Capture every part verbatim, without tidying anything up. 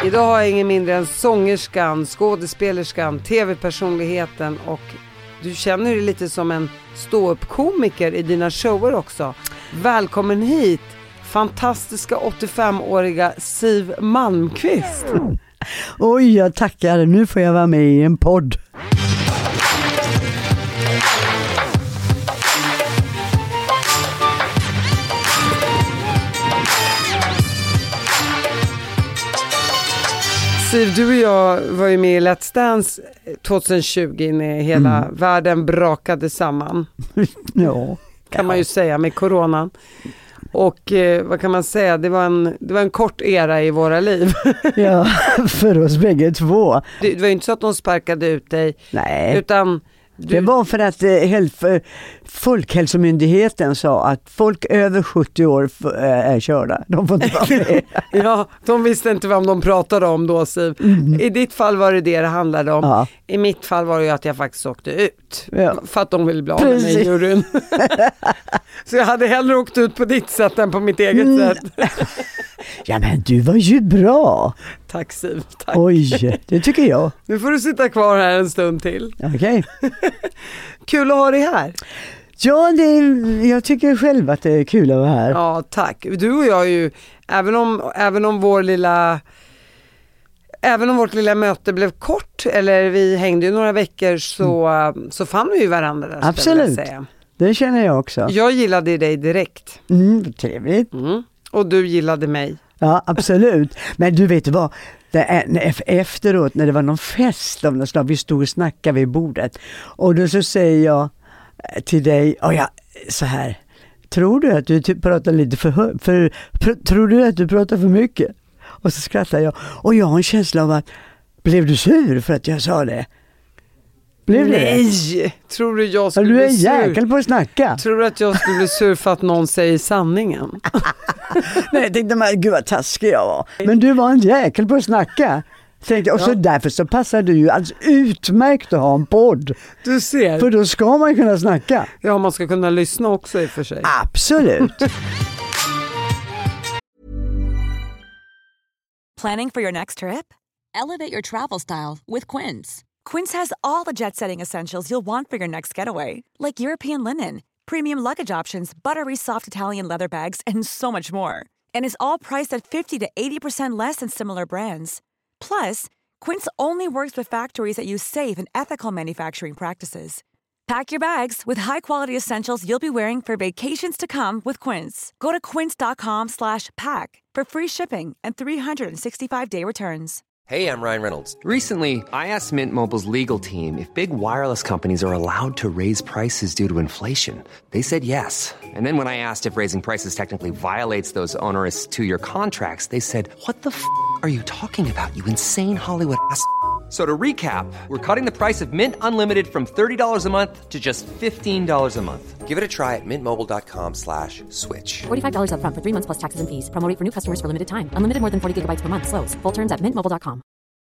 Idag har jag ingen mindre än sångerskan, skådespelerskan, tv-personligheten och du känner dig lite som en stå-upp-komiker i dina shower också. Välkommen hit, fantastiska åttiofemåriga Siw Malmkvist. Oj, jag tackar. Nu får jag vara med i en podd. Siw, du och jag var ju med i Let's Dance tjugohundratjugo när hela mm. världen brakade samman. Ja. Kan man ju säga med coronan. Och eh, vad kan man säga? Det var, en, det var en kort era i våra liv. Ja, för oss bägge två. Det, det var ju inte så att de sparkade ut dig. Nej. Utan du... Det var för att eh, Folkhälsomyndigheten sa att folk över sjuttio år f- är körda. De får inte vara med. Ja, de visste inte vad de pratade om då, Siw. Mm. I ditt fall var det det det handlade om. Ja. I mitt fall var det ju att jag faktiskt åkte ut. Ja. För att de ville bli av med mig i juryn. Så jag hade hellre åkt ut på ditt sätt än på mitt eget mm. sätt. Ja, men du var ju bra. Tack, Siw. Tack. Oj, det tycker jag. Nu får du sitta kvar här en stund till. Okej. Okay. Kul att ha dig här. Ja, det är, jag tycker själv att det är kul att vara här. Ja, tack. Du och jag är ju, även om, även om vår lilla... Även om vårt lilla möte blev kort, eller vi hängde ju några veckor, så, mm. så fann vi ju varandra där. Absolut, säga. Det känner jag också. Jag gillade dig direkt. Mm, trevligt. Mm. Och du gillade mig. Ja, absolut. Men du vet vad, det är, efteråt när det var någon fest av något slag, vi stod och snackade vid bordet. Och då så säger jag till dig, och ja, så här, tror du att du typ pratar lite för, för, för, för tror du att du pratar för mycket? Och så skrattar jag. Och jag har en känsla av att, blev du sur för att jag sa det? Blev Nej, det? Tror du jag skulle du bli är sur? jäkel på att snacka. Tror du att jag skulle bli sur för att någon säger sanningen? Nej, jag tänkte, men gud vad taskig jag var. Men du var en jäkel på att snacka. Tänkte, och så ja. Därför så passar du ju alltså utmärkt att ha en podd. Du ser. För då ska man kunna snacka. Ja, man ska kunna lyssna också i och för sig. Absolut. Planning for your next trip? Elevate your travel style with Quince. Quince has all the jet-setting essentials you'll want for your next getaway, like European linen, premium luggage options, buttery soft Italian leather bags, and so much more. And is all priced at fifty to eighty percent less than similar brands. Plus, Quince only works with factories that use safe and ethical manufacturing practices. Pack your bags with high-quality essentials you'll be wearing for vacations to come with Quince. Go to quince.com slash pack for free shipping and three sixty-five day returns. Hey, I'm Ryan Reynolds. Recently, I asked Mint Mobile's legal team if big wireless companies are allowed to raise prices due to inflation. They said yes. And then when I asked if raising prices technically violates those onerous two-year contracts, they said, what the f*** are you talking about, you insane Hollywood ass f- So to recap, we're cutting the price of Mint Unlimited from thirty dollars a month to just fifteen dollars a month. Give it a try at mintmobile.com slash switch. forty-five dollars up front for three months plus taxes and fees. Promo rate for new customers for limited time. Unlimited more than forty gigabytes per month. Slows full terms at mint mobile dot com.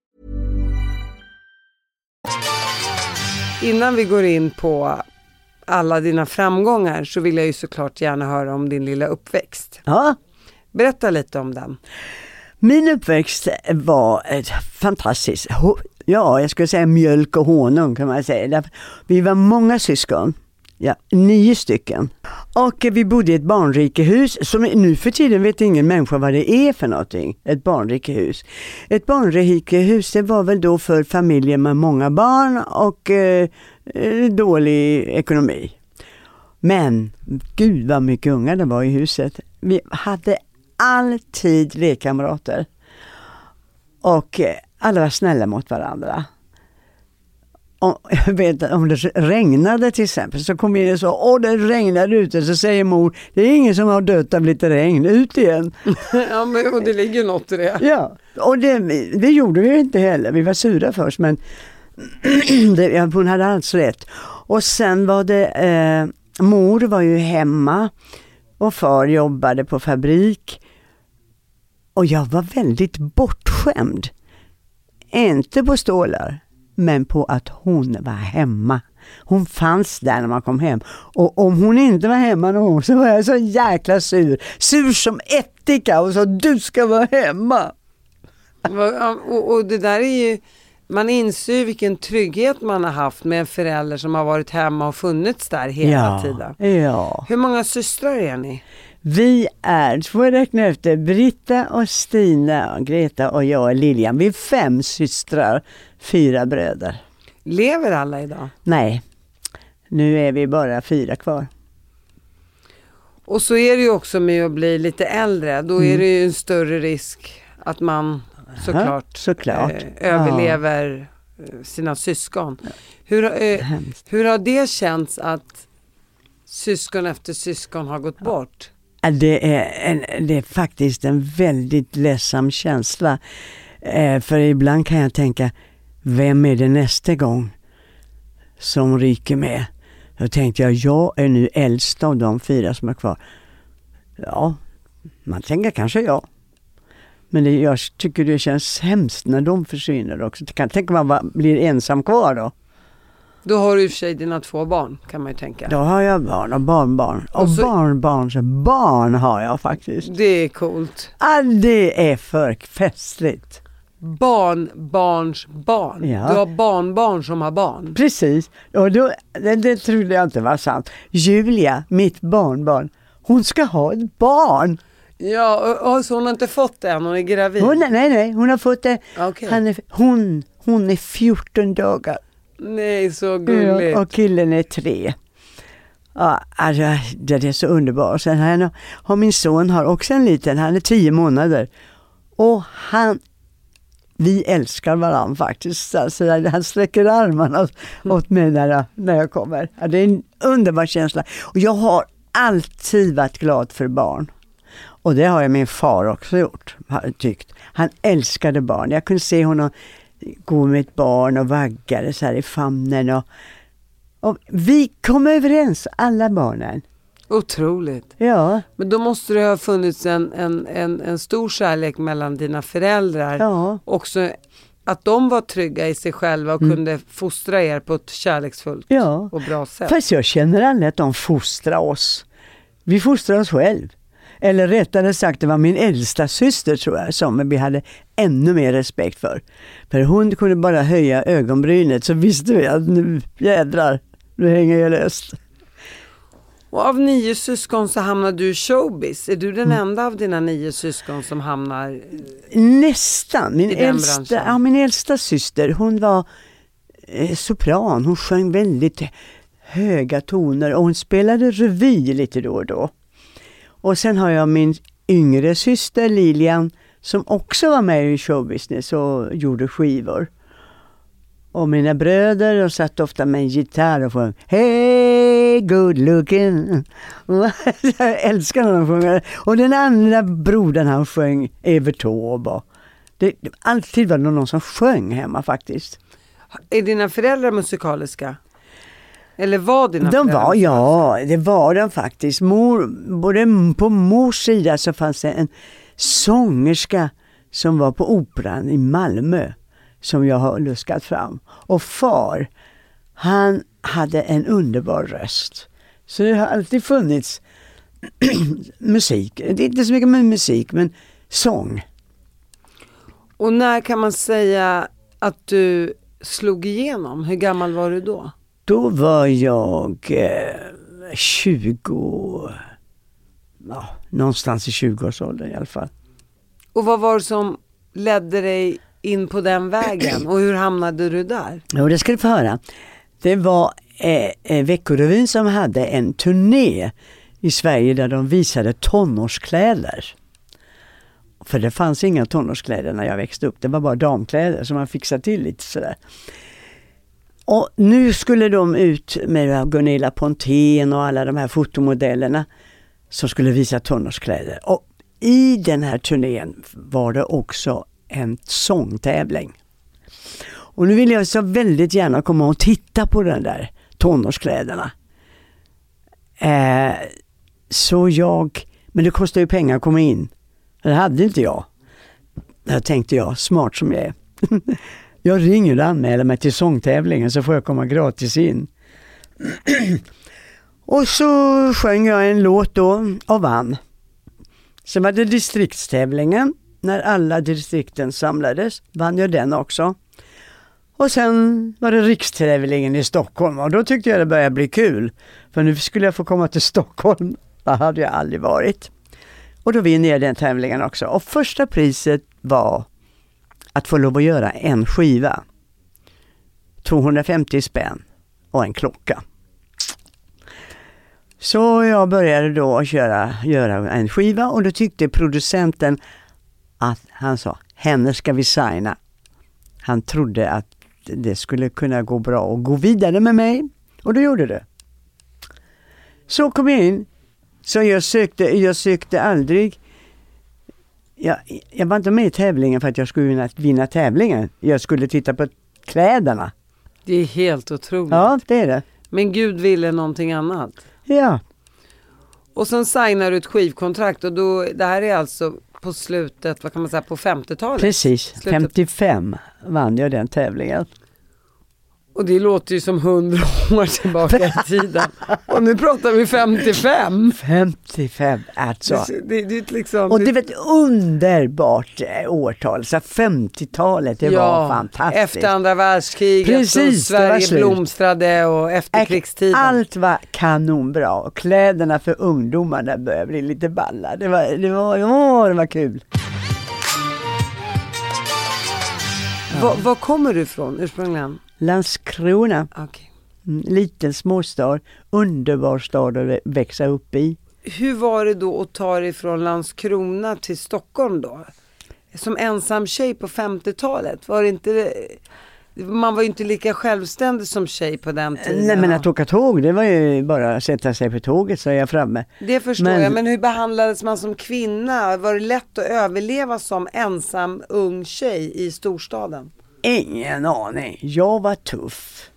Innan vi går in på alla dina framgångar så vill jag ju såklart gärna höra om din lilla uppväxt. Ja. Berätta lite om den. Min uppväxt var ett fantastiskt, ja jag skulle säga mjölk och honung kan man säga. Vi var många syskon, ja, nio stycken. Och vi bodde i ett barnrikehus som nu för tiden vet ingen människa vad det är för någonting. Ett barnrikehus. Ett barnrikehus det var väl då för familjer med många barn och eh, dålig ekonomi. Men gud vad mycket unga det var i huset. Vi hade alltid lekkamrater. Och alla var snälla mot varandra. Och jag vet, om det regnade till exempel så kom in och sa, åh det regnar ute, så säger mor, det är ingen som har dött av lite regn, ut igen. Ja, men och det ligger något i det. Ja, och det, det gjorde vi inte heller, vi var sura först, men det, ja, hon hade alltså rätt. Och sen var det, eh, mor var ju hemma och far jobbade på fabrik. Och jag var väldigt bortskämd. Inte på stålar, men på att hon var hemma. Hon fanns där när man kom hem. Och om hon inte var hemma någon gång så var jag så jäkla sur. Sur som ättika och sa du ska vara hemma. och, och det där är ju, man inser ju vilken trygghet man har haft med en förälder som har varit hemma och funnits där hela ja, tiden. Ja. Hur många systrar är ni? Vi är, får jag räkna efter, Britta och Stina, och Greta och jag och Lilian. Vi är fem systrar, fyra bröder. Lever alla idag? Nej, nu är vi bara fyra kvar. Och så är det ju också med att bli lite äldre. Då är det ju en större risk att man såklart, ja, såklart. Eh, överlever ja. sina syskon. Hur, eh, hur har det känts att syskon efter syskon har gått ja. bort? Det är, en, det är faktiskt en väldigt ledsam känsla. Eh, för ibland kan jag tänka, vem är det nästa gång som ryker med? Då tänkte jag, jag är nu äldst av de fyra som är kvar. Ja, man tänker kanske jag. Men det, jag tycker det känns hemskt när de försvinner också. Kan tänka man bara blir ensam kvar då. Då har du i och för sig dina två barn, kan man ju tänka. Då har jag barn och barnbarn. Och, och så, barnbarns barn har jag faktiskt. Det är coolt. Ah, det är för festligt. Barnbarns barn. Ja. Du har barnbarn som har barn. Precis. Och då, det, det trodde jag inte var sant. Julia, mitt barnbarn, hon ska ha ett barn. Ja, och, så hon har inte fått det än, hon är gravid. Hon, nej, nej, hon har fått det. Okay. Han är, hon, hon är fjorton dagar. Nej, så gulligt. Ja, och killen är tre. Ja, alltså, det är så underbart. Sen har, har min son har också en liten, han är tio månader. Och han, vi älskar varandra faktiskt. Alltså, han sträcker armarna åt mig när, när jag kommer. Ja, det är en underbar känsla. Och jag har alltid varit glad för barn. Och det har jag min far också gjort, har tyckt. Han älskade barn. Jag kunde se honom gå med ett barn och vagga så här i famnen. Och, och vi kom överens, alla barnen. Otroligt. Ja. Men då måste det ha funnits en, en, en, en stor kärlek mellan dina föräldrar. Ja. Också att de var trygga i sig själva och mm. kunde fostra er på ett kärleksfullt ja. och bra sätt. Fast jag känner aldrig att de fostrar oss. Vi fostrar oss själv. Eller rättare sagt, det var min äldsta syster tror jag som vi hade ännu mer respekt för. För hon kunde bara höja ögonbrynet så visste vi att nu jädrar, nu hänger jag löst. Och av nio syskon så hamnar du i showbiz. Är du den mm. enda av dina nio syskon som hamnar nästan. Min, i den äldsta, ja, min äldsta syster, hon var eh, sopran. Hon sjöng väldigt höga toner och hon spelade revy lite då och då. Och sen har jag min yngre syster Lilian som också var med i showbusiness och gjorde skivor. Och mina bröder och satt ofta med en gitarr och sjöng Hey, good looking. Jag älskar när de sjunger. Och den andra brodern han sjöng Evert Taube. Det, det alltid var det någon som sjöng hemma faktiskt. Är dina föräldrar musikaliska? Eller var dina de föräldrar? Var, ja, det var de faktiskt. Mor, både på mors sida så fanns det en sångerska som var på operan i Malmö som jag har luskat fram. Och far, han hade en underbar röst. Så det har alltid funnits musik. Det är inte så mycket med musik, men sång. Och när kan man säga att du slog igenom? Hur gammal var du då? Då var jag eh, tjugo, ja, någonstans i tjugoårsåldern i alla fall. Och vad var det som ledde dig in på den vägen? Och hur hamnade du där? Ja, det ska du få höra. Det var eh, Veckorevyn som hade en turné i Sverige där de visade tonårskläder. För det fanns inga tonårskläder när jag växte upp. Det var bara damkläder som man fixade till lite sådär. Och nu skulle de ut med Gunilla Pontén och alla de här fotomodellerna som skulle visa tonårskläder. Och i den här turnén var det också en sångtävling. Och nu vill jag så väldigt gärna komma och titta på den där tonårskläderna. Eh, så jag, men det kostar ju pengar att komma in. Det hade inte jag. Där tänkte jag, smart som jag är. Jag ringer och anmäler mig till sångtävlingen så får jag komma gratis in. Och så sjöng jag en låt då och vann. Sen var det distriktstävlingen när alla distrikten samlades vann jag den också. Och sen var det rikstävlingen i Stockholm och då tyckte jag det började bli kul. För nu skulle jag få komma till Stockholm. Det hade jag aldrig varit. Och då vinner jag den tävlingen också. Och första priset var att få lov att göra en skiva. tvåhundrafemtio spänn och en klocka. Så jag började då att köra, göra en skiva och då tyckte producenten att han sa, henne ska vi signa. Han trodde att det skulle kunna gå bra och gå vidare med mig och då gjorde det. Så kom jag in. Så jag sökte, jag sökte aldrig, jag, jag var inte med i tävlingen för att jag skulle vinna, vinna tävlingen. Jag skulle titta på kläderna. Det är helt otroligt. Ja, det är det. Men Gud ville någonting annat. Ja. Och sen signar du ett skivkontrakt och då, det här är alltså på slutet, vad kan man säga, på femtiotalet? Precis, slutet. femtiofem vann jag den tävlingen. Och det låter ju som hundra år tillbaka i tiden. Och nu pratar vi femtiofem. femtiofem, alltså. Det, det, det liksom, och det var ett underbart årtal. Så femtiotalet, det ja, var fantastiskt. Efter andra världskriget. Precis, och Sverige blomstrade och efterkrigstiden. Allt var kanonbra. Och kläderna för ungdomarna började bli lite balla. Det var, det var, åh, det var kul. Ja. Var, var kommer du ifrån ursprungligen? Landskrona. Okay. Mm, liten småstad. Underbar stad att växa upp i. Hur var det då att ta dig från Landskrona till Stockholm då? Som ensam tjej på femtiotalet. Var det inte... Man var ju inte lika självständig som tjej på den tiden. Nej, men att åka tåg, det var ju bara att sätta sig på tåget så är jag framme. Det förstår men... jag, men hur behandlades man som kvinna? Var det lätt att överleva som ensam ung tjej i storstaden? Ingen aning. Jag var tuff.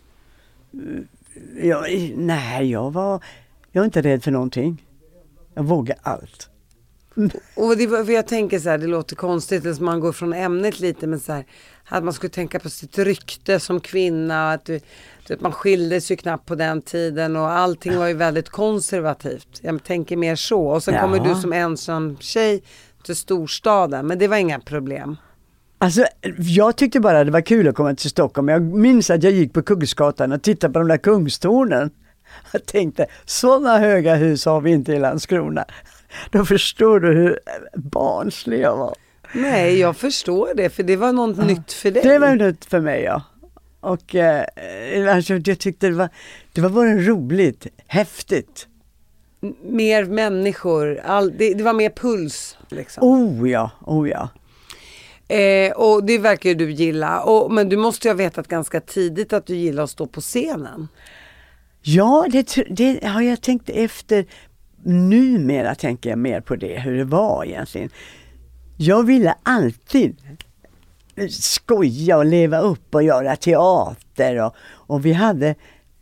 Jag, nej, jag var jag var inte rädd för någonting. Jag vågar allt. Och det, för jag tänker så här, det låter konstigt att man går från ämnet lite, men så här, att man skulle tänka på sitt rykte som kvinna, att, du, att man skildes ju knappt på den tiden och allting var ju väldigt konservativt. Jag tänker mer så. Och sen ja. kommer du som ensam tjej till storstaden, men det var inga problem. Alltså, jag tyckte bara det var kul att komma till Stockholm. Jag minns att jag gick på Kungsgatan och tittade på de där kungstornen. Jag tänkte, sådana höga hus har vi inte i Landskrona. Då förstår du hur barnslig jag var. Nej, jag förstår det, för det var något ja. nytt för dig. Det var nytt för mig, ja. Och eh, alltså, jag tyckte det var, det var bara roligt, häftigt. Mer människor, all, det, det var mer puls. Liksom. Oh ja, oh ja. Eh, och det verkar ju du gilla. Och, men du måste ju ha vetat ganska tidigt att du gillar att stå på scenen. Ja, det, det har jag tänkt efter. Numera tänker jag mer på det, hur det var egentligen. Jag ville alltid skoja och leva upp och göra teater. Och, och vi hade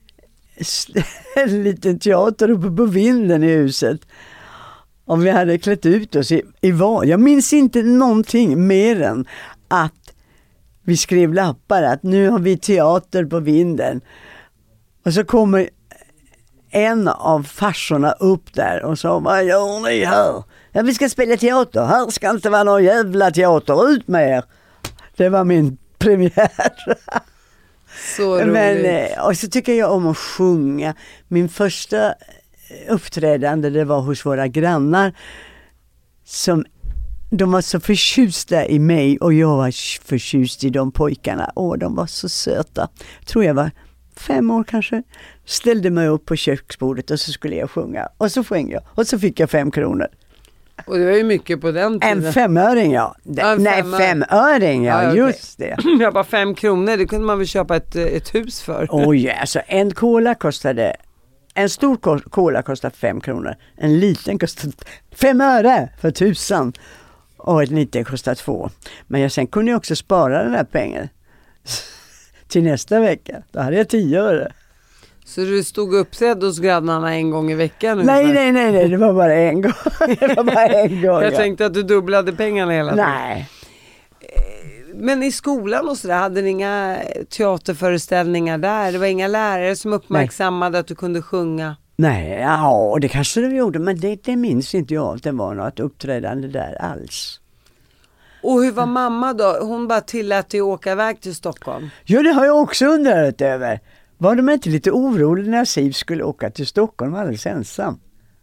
en liten teater uppe på vinden i huset. Och vi hade klätt ut oss i, i vad. Jag minns inte någonting mer än att vi skrev lappar att nu har vi teater på vinden. Och så kommer en av farsorna upp där och sa, vad gör ni här? Ja, vi ska spela teater. Här ska inte vara någon jävla teater. Ut med er. Det var min premiär. Så roligt. Men, och så tycker jag om att sjunga. Min första uppträdande, det var hos våra grannar som de var så förtjusta i mig och jag var förtjust i de pojkarna. Åh, de var så söta. Tror jag var fem år kanske. Ställde mig upp på köksbordet och så skulle jag sjunga. Och så sjöng jag. Och så fick jag fem kronor. Och det var ju mycket på den tiden. En femöring, ja. ja en Nej, femöring, ja. ja okay. Just det. Jag bara fem kronor, det kunde man väl köpa ett, ett hus för. Oj, oh, alltså en cola kostade... En stor cola kostar fem kronor. En liten kostar fem öre för tusan. Och en liten kostar två. Men jag sen kunde jag också spara den här pengen till nästa vecka. Då hade jag tio öre. Så du stod uppträdd hos grannarna en gång i veckan? Nej, nej, nej, nej. Det var bara en gång. Det var bara en gång. Jag ja. tänkte att du dubblade pengarna hela tiden. Nej. Men i skolan och så där, hade ni inga teaterföreställningar där? Det var inga lärare som uppmärksammade Nej. Att du kunde sjunga? Nej, ja, det kanske de gjorde, men det, det minns inte jag att det var något uppträdande där alls. Och hur var mamma då? Hon bara tillät dig åka iväg till Stockholm. Jo, det har jag också undrat över. Var de inte lite oroliga när Siv skulle åka till Stockholm alldeles ensam?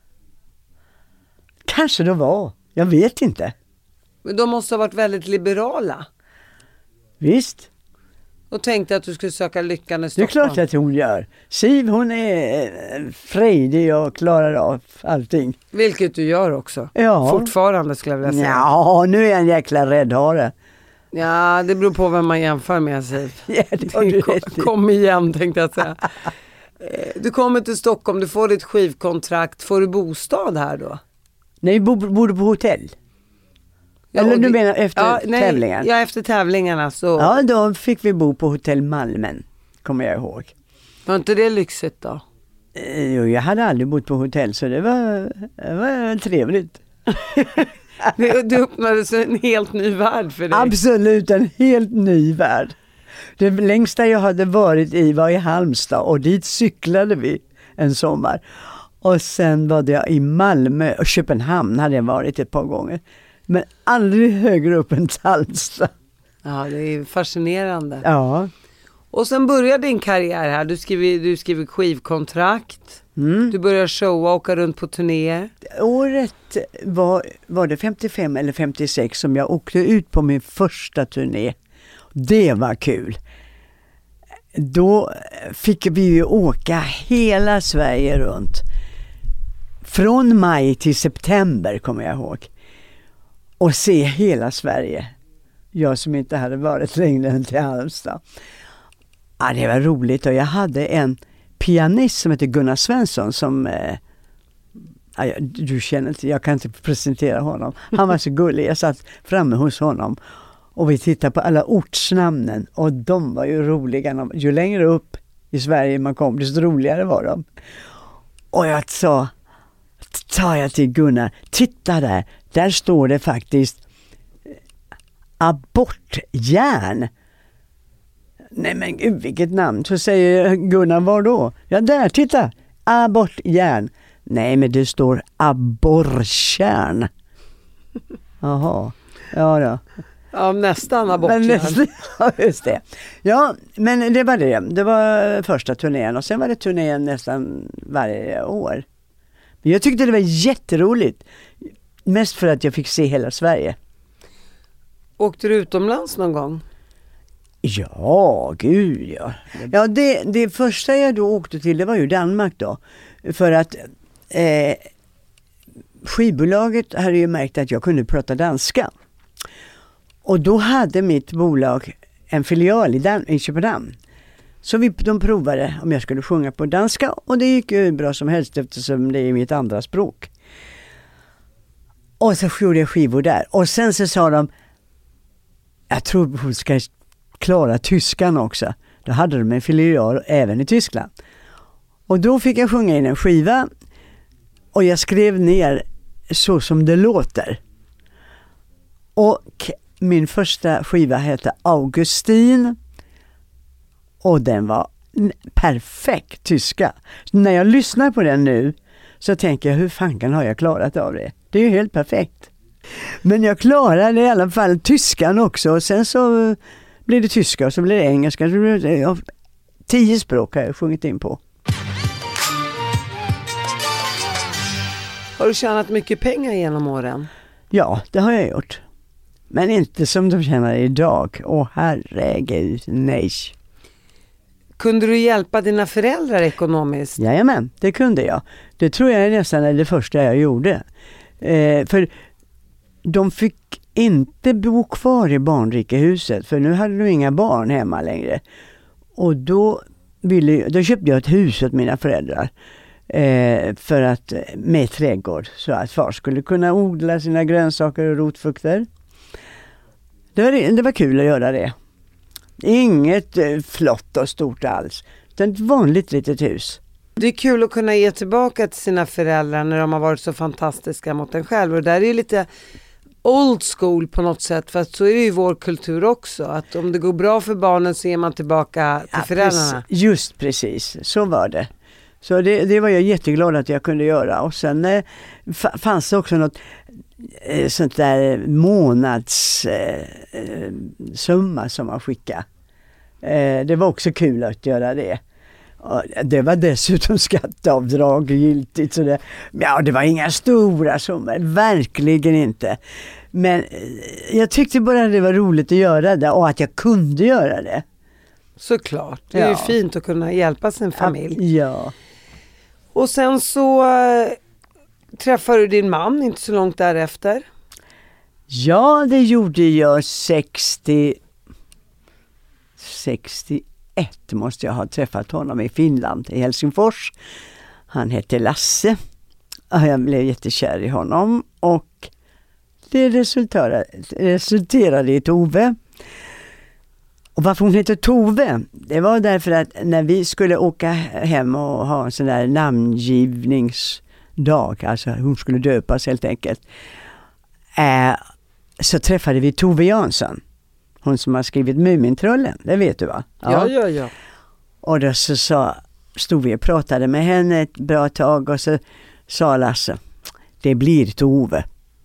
Kanske det var. Jag vet inte. Men de måste ha varit väldigt liberala. Visst. Och tänkte att du skulle söka lyckan i Det är Stockholm. klart att hon gör. Siv, hon är frejdig och klarar av allting. Vilket du gör också. Ja. Fortfarande skulle jag vilja säga. Ja, nu är jag en jäkla räddhare. Ja, det beror på vem man jämför med, Siv. Ja, det har du kom, rätt i. kom igen, tänkte jag säga. Eh, Du kommer till Stockholm, du får ditt skivkontrakt. Får du bostad här då? Nej, bo, bor du på hotell? Ja, Eller och du det- menar efter ja, nej, tävlingen? Ja, efter tävlingarna så. Ja, då fick vi bo på hotell Malmen, kommer jag ihåg. Var inte det lyxigt då? Eh, Jo, jag hade aldrig bott på hotell, så det var, det var trevligt. Det, det öppnades en helt ny värld för dig. Absolut, en helt ny värld. Det längsta jag hade varit i var i Halmstad och dit cyklade vi en sommar. Och sen var jag i Malmö och Köpenhamn hade jag varit ett par gånger. Men aldrig högre upp än Halmstad. Ja, det är fascinerande. Ja. Och sen började din karriär här. Du skriver, du skriver skivkontrakt. Mm. Du börjar showa och åka runt på turnéer. Året var, var det femtiofem eller femtiosex som jag åkte ut på min första turné. Det var kul. Då fick vi ju åka hela Sverige runt. Från maj till september kommer jag ihåg. Och se hela Sverige. Jag som inte hade varit längre än till Halmstad. Ja, det var roligt och jag hade en pianist som heter Gunnar Svensson som eh, ja, du känner inte, jag kan inte presentera honom. Han var så gullig, jag satt framme hos honom och vi tittade på alla ortsnamnen och de var ju roliga. Ju längre upp i Sverige man kom, desto roligare var de. Och jag sa, tar jag till Gunnar, titta där, där står det faktiskt abortjärn. Nej men gud, vilket namn. Så säger Gunnar, var då? Ja där, titta, abortjärn. Nej men det står aborrkärn. Jaha, ja då. Ja, nästan abort. Men nästan, ja, just det. Ja, men det var det. Det var första turnén och sen var det turnén nästan varje år. Men jag tyckte det var jätteroligt. Mest för att jag fick se hela Sverige. Åkte du utomlands någon gång? Ja, gud ja. Ja, det, det första jag då åkte till, det var ju Danmark då. För att eh, skivbolaget hade ju märkt att jag kunde prata danska. Och då hade mitt bolag en filial i, Dan- i Köpenhamn. Så vi, de provade om jag skulle sjunga på danska och det gick ju bra som helst eftersom det är mitt andra språk. Och så gjorde jag skivor där. Och sen så sa de, jag tror hon ska klara tyskan också. Då hade de en filial även i Tyskland. Och då fick jag sjunga in en skiva och jag skrev ner så som det låter. Och min första skiva hette Augustin och den var perfekt tyska. Så när jag lyssnar på den nu så tänker jag, hur fanken har jag klarat av det? Det är ju helt perfekt. Men jag klarade i alla fall tyskan också och sen så blir det tyska och så blir det engelska. Så blir det, ja, tio språk har jag sjungit in på. Har du tjänat mycket pengar genom åren? Ja, det har jag gjort. Men inte som de tjänar idag. Åh herregud, nej. Kunde du hjälpa dina föräldrar ekonomiskt? Jajamän, det kunde jag. Det tror jag nästan är det första jag gjorde. Eh, för de fick inte bo kvar i barnrikehuset. För nu hade de inga barn hemma längre. Och då, ville, då köpte jag ett hus åt mina föräldrar. Eh, för att, med trädgård. Så att far skulle kunna odla sina grönsaker och rotfrukter. Det var, det var kul att göra det. Inget eh, flott och stort alls. Utan ett vanligt litet hus. Det är kul att kunna ge tillbaka till sina föräldrar när de har varit så fantastiska mot en själv. Och där är ju lite old school på något sätt. För att så är det ju vår kultur också. Att om det går bra för barnen så ger man tillbaka till Ja, föräldrarna. Precis, just precis, så var det. Så det, det var jag jätteglad att jag kunde göra. Och sen eh, f- fanns det också något, eh, sånt där månads eh, eh, summa som man skickade. Eh, det var också kul att göra det. Och det var dessutom skatteavdrag giltigt. Så det, ja, det var inga stora summor, verkligen inte. Men eh, jag tyckte bara det var roligt att göra det och att jag kunde göra det. Såklart, det är ja. ju fint att kunna hjälpa sin familj. Ja. Och sen så äh, träffade du din man inte så långt därefter. Ja, det gjorde jag sextio, sextioett måste jag ha träffat honom i Finland, i Helsingfors. Han hette Lasse. Jag blev jättekär i honom och det resulterade, resulterade i Tove. Och varför hon heter Tove, det var därför att när vi skulle åka hem och ha en sån där namngivningsdag, alltså hon skulle döpas helt enkelt, eh, så träffade vi Tove Jansson. Hon som har skrivit Mumintrollen, det vet du va? Ja, ja, ja. ja. Och då så sa, stod vi och pratade med henne ett bra tag och så sa Lasse, det blir Tove.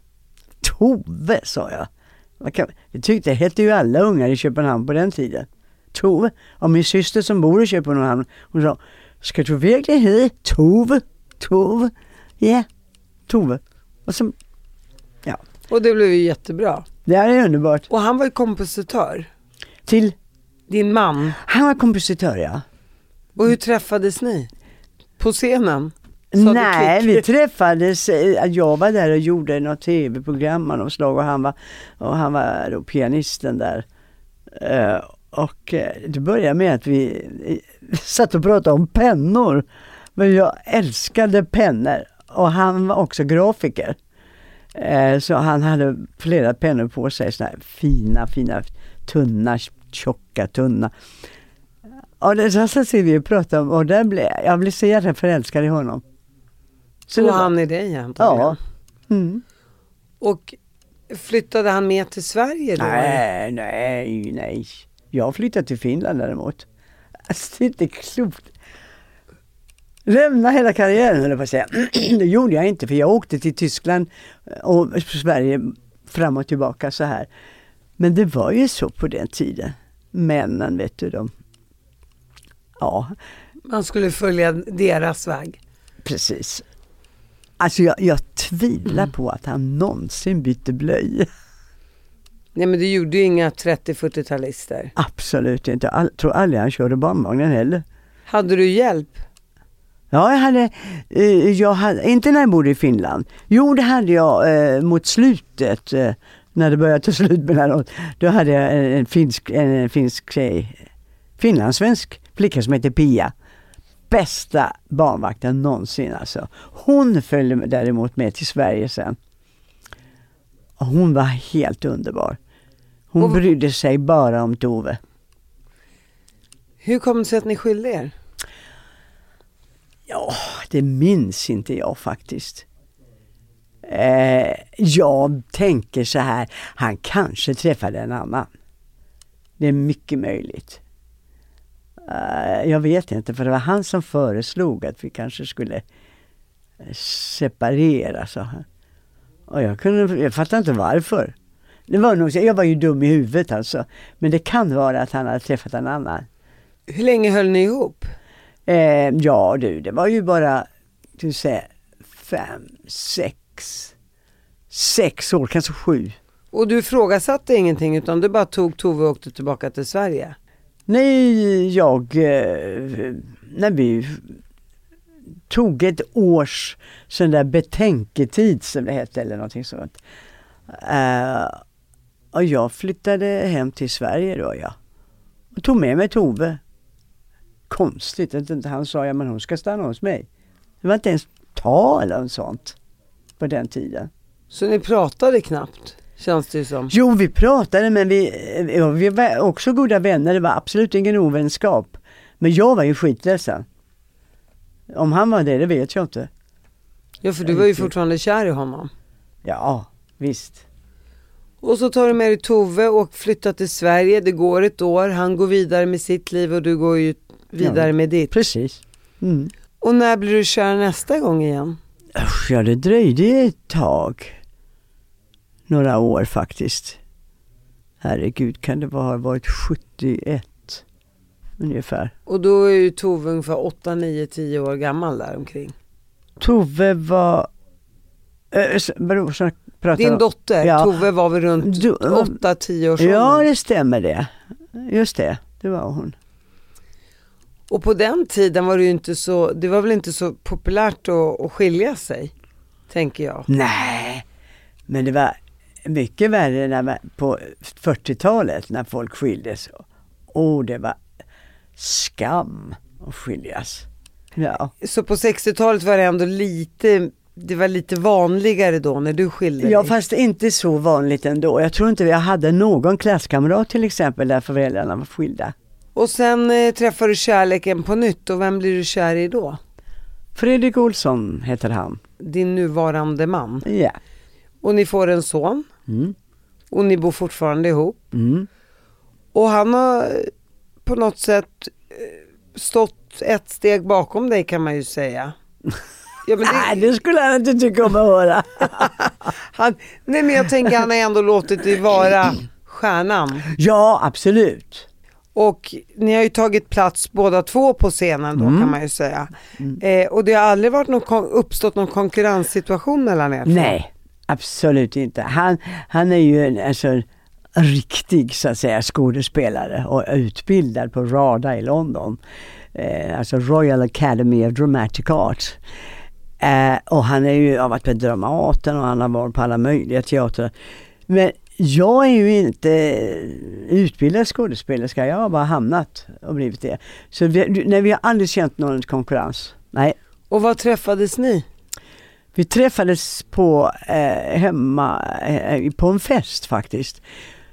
Tove, sa jag. Jag tyckte det hette ju alla ungar i Köpenhamn på den tiden. Tove. Och min syster som bor i Köpenhamn, hon sa, ska du verkligen heta Tove? Tove? Ja, yeah. Tove. Och så, ja. Och det blev ju jättebra. Det är underbart. Och han var ju kompositör. Till? Din man. Han var kompositör, ja. Och hur träffades ni? På scenen? Nej, vi träffades, jag var där och gjorde något tv-program av något slag och han var, och han var då pianisten där. Uh, och uh, det började med att vi uh, satt och pratade om pennor. Men jag älskade pennor och han var också grafiker. Uh, så han hade flera pennor på sig, såna här fina, fina, tunna, tjocka, tunna. Och det så satt vi och pratade om och där blev, jag blev så jävla förälskad i honom. Så och han är det egentligen? Ja. Mm. Och flyttade han med till Sverige då? Nej, nej, nej. Jag flyttade till Finland däremot. Alltså, det är inte klokt. Lämna hela karriären, eller vad säga. Det gjorde jag inte, för jag åkte till Tyskland och Sverige fram och tillbaka så här. Men det var ju så på den tiden. Männen, vet du, de... Ja. Man skulle följa deras väg. Precis. Alltså jag, jag tvivlar mm. på att han någonsin bytte blöj. Nej, men det gjorde ju inga trettio-fyrtiotalister. Absolut inte. Jag tror aldrig han körde barnvagnen heller. Hade du hjälp? Ja, jag hade, eh, jag hade, inte när jag bodde i Finland. Jo, det hade jag eh, mot slutet, eh, när det började ta slut med något. Då hade jag en, en finsk, en, en finsk tjej, finlandssvensk flicka som heter Pia. Bästa barnvakten någonsin alltså. Hon följde däremot med till Sverige sen. Och hon var helt underbar. Hon och, brydde sig bara om Tove. Hur kom det sig att ni skilde er? Ja, det minns inte jag faktiskt. Eh, jag tänker så här, han kanske träffade en annan. Det är mycket möjligt. Uh, jag vet inte, för det var han som föreslog att vi kanske skulle separera. Så. Och jag, kunde, jag fattar inte varför. Det var nog, jag var ju dum i huvudet alltså. Men det kan vara att han hade träffat en annan. Hur länge höll ni ihop? Uh, ja du, det var ju bara du säger, fem, sex, sex år, kanske sju. Och du ifrågasatte ingenting utan du bara tog Tove och åkte tillbaka till Sverige? Nej, jag, eh, när vi tog ett års sån där betänketid som det hette eller någonting sånt. Uh, och jag flyttade hem till Sverige då, ja. Och tog med mig Tove. Konstigt att inte han sa, ja men hon ska stanna hos mig. Det var inte ens tal om sånt på den tiden. Så ni pratade knappt? Känns det som. Jo, vi pratade, men vi, vi var också goda vänner. Det var absolut ingen ovänskap. Men jag var ju skitledsen. Om han var det, det vet jag inte. Ja, för du var ju fortfarande kär i honom. Ja, visst. Och så tar du med dig Tove och flyttar till Sverige. Det går ett år. Han går vidare med sitt liv och du går ju vidare ja, med ditt. Precis. Mm. Och när blir du kär nästa gång igen? Ja, det dröjde ett tag. några år faktiskt. Herregud, kan det ha varit sjuttioett ungefär. Och då är ju Tove ungefär åtta, nio, tio år gammal där omkring. Tove var... Äh, så, så Din dotter, ja. Tove var väl runt du, åtta, tio år sedan. Ja, det stämmer det. Just det, det var hon. Och på den tiden var det ju inte så, det var väl inte så populärt att, att skilja sig, tänker jag. Nej, men det var mycket värre när man, på fyrtiotalet när folk skildes. Och det var skam att skiljas. Ja. Så på sextiotalet var det ändå lite, det var lite vanligare då när du skilde dig? Ja, fast inte så vanligt ändå. Jag tror inte vi hade någon klasskamrat till exempel där föräldrarna var skilda. Och sen eh, träffar du kärleken på nytt, och vem blir du kär i då? Fredrik Olsson heter han. Din nuvarande man. Ja. Och ni får en son. Mm. Och ni bor fortfarande ihop. Mm. Och han har på något sätt stått ett steg bakom dig, kan man ju säga. Ja, men det... Nej, det skulle han inte tycka om att höra. han... Nej, men jag tänker han har ändå låtit dig vara stjärnan. Ja, absolut. Och ni har ju tagit plats båda två på scenen då, mm. kan man ju säga. Mm. Eh, och det har aldrig varit någon kon- uppstått någon konkurrenssituation mellan er? Nej, absolut inte. Han, han är ju en alltså, riktig så att säga skådespelare och utbildad på RADA i London. Eh, alltså Royal Academy of Dramatic Arts. Eh, och han är ju, har varit på Dramaten och han har varit på alla möjliga teatrar. Men jag är ju inte utbildad skådespelerska, jag har bara hamnat och blivit det. Så vi, nej, vi har aldrig känt någon konkurrens. Nej. Och var träffades ni? Vi träffades på eh, hemma eh, på en fest faktiskt.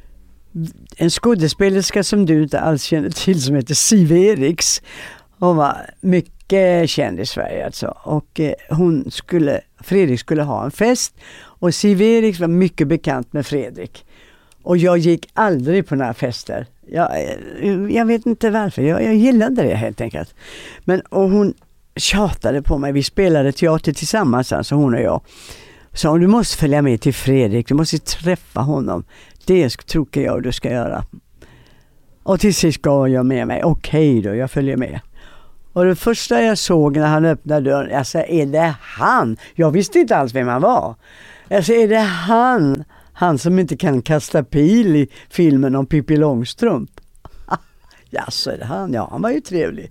En skådespelerska som du inte alls känner till som heter Siv Eriks. Hon var mycket känd i Sverige alltså. Och eh, hon skulle, Fredrik skulle ha en fest. Och Siv Eriks var mycket bekant med Fredrik. Och jag gick aldrig på några fester. Jag, jag vet inte varför. Jag, jag gillade det helt enkelt. Men, och hon tjatade på mig. Vi spelade teater tillsammans, alltså hon och jag. Så du måste följa med till Fredrik. Du måste träffa honom. Det tror jag du ska göra. Och till sist gav jag med mig. Okej då, jag följer med. Och det första jag såg när han öppnade dörren, jag sa, är det han? Jag visste inte alls vem han var. Jag sa, är det han? Han som inte kan kasta pil i filmen om Pippi Långstrump. Ja, så är det han. Ja, han var ju trevlig.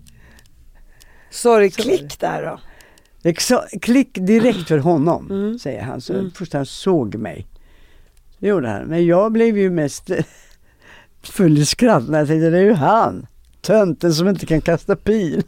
Så det klick där då? Det så, klick direkt för honom, mm. säger han. Så mm. först han såg mig. Det gjorde han. Men jag blev ju mest full i skratt när jag tänkte, det är ju han. Tönten som inte kan kasta pil.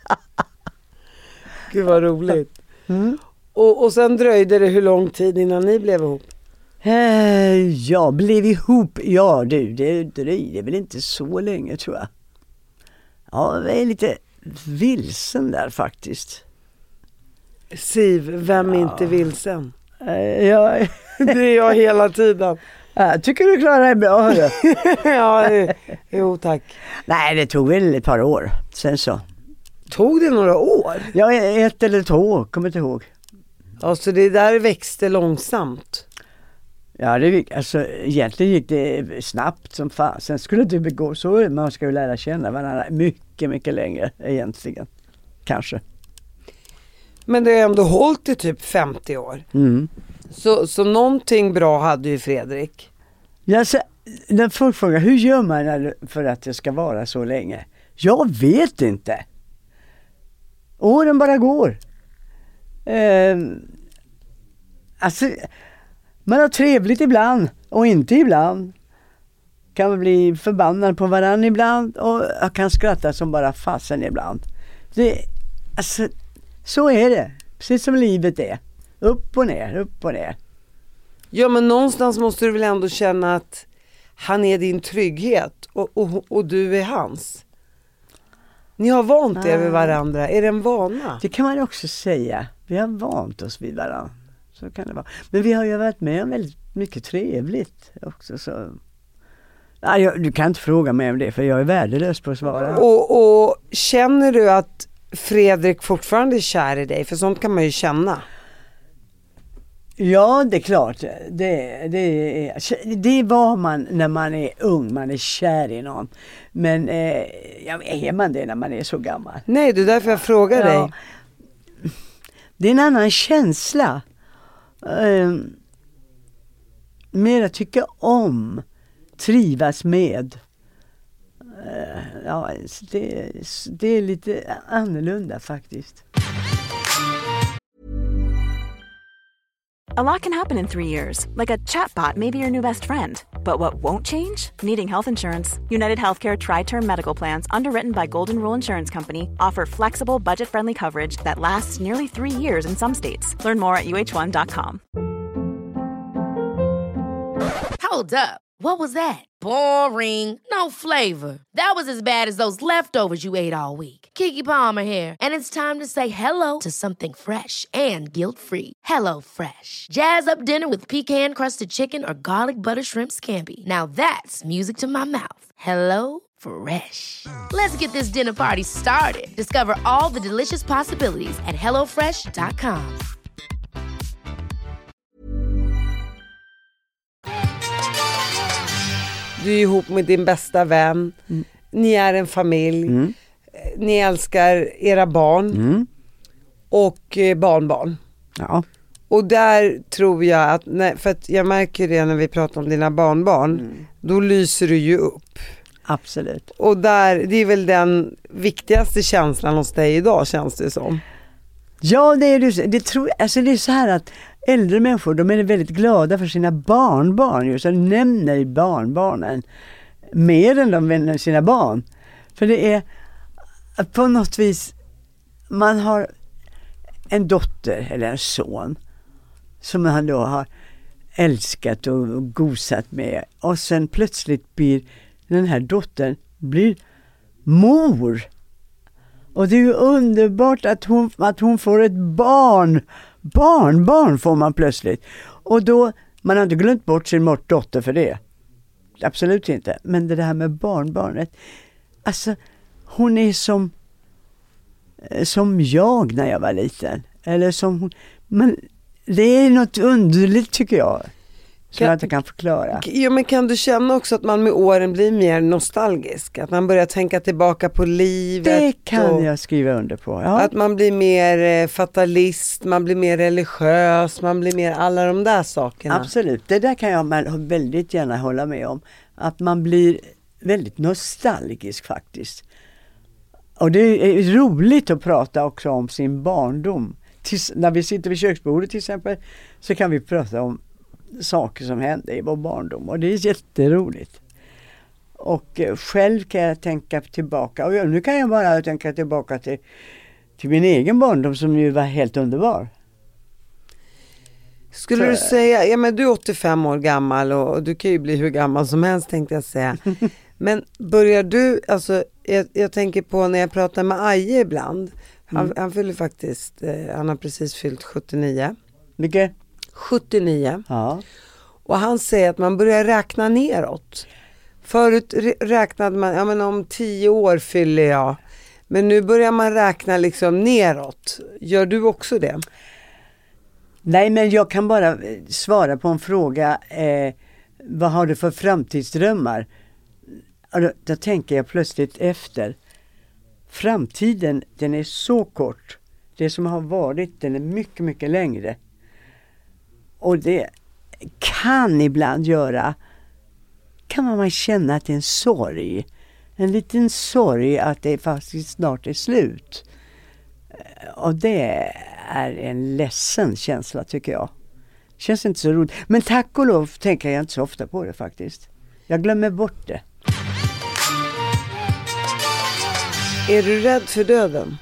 Gud vad roligt. Mm. Och, och sen dröjde det hur lång tid innan ni blev ihop? Eh, jag blev ihop, ja du, det dröjde väl inte så länge tror jag. Ja, jag är lite vilsen där faktiskt. Siv, vem är ja. inte vilsen? Eh, jag... det är jag hela tiden. Jag tycker du klarar dig bra, hörru. Ja, jo tack. Nej, det tog väl ett par år, sen så. Tog det några år? Ja, ett eller två, kommer inte ihåg. Ja, så det där växte långsamt. Ja, det gick, alltså egentligen gick det snabbt som fan. Sen skulle det begå så, man ska ju lära känna varandra mycket, mycket längre egentligen. Kanske. Men det har ändå hållit i typ femtio år. Mm. Så, så någonting bra hade ju Fredrik. Ja, så, när folk frågar, hur gör man för att det ska vara så länge? Jag vet inte. Åren bara går. Eh, alltså, man har trevligt ibland och inte ibland. Kan man bli förbannad på varandra ibland och jag kan skratta som bara fasen ibland. Det, alltså, så är det. Precis som livet är. Upp och ner, upp och ner. Ja, men någonstans måste du väl ändå känna att han är din trygghet och, och, och du är hans. Ni har vant er vid varandra. Är det en vana? Det kan man också säga. Vi har vant oss vid varandra. Så kan det vara. Men vi har ju varit med om väldigt mycket trevligt också. Så. Nej, jag, du kan inte fråga mig om det för jag är värdelös på att svara. Och, och känner du att Fredrik fortfarande är kär i dig? För sånt kan man ju känna. Ja, det är klart. Det, det, är, det var man när man är ung, man är kär i någon. Men eh, ja, är man det när man är så gammal? Nej, det är därför jag frågar ja. dig. Det är en annan känsla. Eh, mer att tycka om, trivas med. Eh, ja, det, det är lite annorlunda faktiskt. A lot can happen in three years, like a chatbot may be your new best friend. But what won't change? Needing health insurance. United Healthcare Tri-Term Medical Plans, underwritten by Golden Rule Insurance Company, offer flexible, budget-friendly coverage that lasts nearly three years in some states. Learn more at U H one dot com. Hold up. What was that? Boring. No flavor. That was as bad as those leftovers you ate all week. Keke Palmer here. And it's time to say hello to something fresh and guilt-free. Hello Fresh. Jazz up dinner with pecan-crusted chicken or garlic butter shrimp scampi. Now that's music to my mouth. Hello Fresh. Let's get this dinner party started. Discover all the delicious possibilities at hello fresh dot com. Du är ihop med din bästa vän. Mm. Ni är en familj. Mm. Ni älskar era barn. Mm. Och eh, barnbarn. Ja. Och där tror jag att, nej, för att jag märker det när vi pratar om dina barnbarn. Mm. Då lyser du ju upp. Absolut. Och där, det är väl den viktigaste känslan hos dig idag, känns det som. Ja, det är det. Det, tror, alltså det är så här att äldre människor, de är väldigt glada för sina barnbarn. Just, de nämner barnbarnen mer än de vänner sina barn. För det är att på något vis, man har en dotter eller en son som man då har älskat och gosat med. Och sen plötsligt blir den här dottern blir mor. Och det är ju underbart att hon, att hon får ett barn. Barnbarn får man plötsligt. Och då, man har inte glömt bort sin dotter för det. Absolut inte. Men det här med barnbarnet. Alltså, hon är som som jag när jag var liten. Eller som hon. Men det är något underligt tycker jag. Som kan, jag inte kan förklara. Ja, men kan du känna också att man med åren blir mer nostalgisk? Att man börjar tänka tillbaka på livet? Det kan jag skriva under på, ja. Att man blir mer fatalist, man blir mer religiös, man blir mer alla de där sakerna. Absolut, det där kan jag väldigt gärna hålla med om. Att man blir väldigt nostalgisk faktiskt. Och det är roligt att prata också om sin barndom. Tills, när vi sitter vid köksbordet till exempel så kan vi prata om saker som hände i vår barndom och det är jätteroligt. Och eh, själv kan jag tänka tillbaka, och nu kan jag bara tänka tillbaka till, till min egen barndom som ju var helt underbar. Skulle För, du säga, ja men du är åttiofem år gammal och du kan ju bli hur gammal som helst tänkte jag säga. Men börjar du, alltså jag, jag tänker på när jag pratar med Aje ibland, han, mm. han fyller faktiskt, eh, han har precis fyllt sjuttionio. Vilket? sjuttionio. Ja. Och han säger att man börjar räkna neråt. Förut räknade man, ja men om tio år fyller jag. Men nu börjar man räkna liksom neråt. Gör du också det? Nej, men jag kan bara svara på en fråga. Eh, vad har du för framtidsdrömmar? Då, då tänker jag plötsligt efter. Framtiden, den är så kort. Det som har varit, den är mycket, mycket längre. Och det kan ibland göra, kan man känna att det är en sorg. En liten sorg att det faktiskt snart är slut. Och det är en ledsen känsla tycker jag. Känns inte så roligt. Men tack och lov tänker jag inte så ofta på det faktiskt. Jag glömmer bort det. Är du rädd för döden?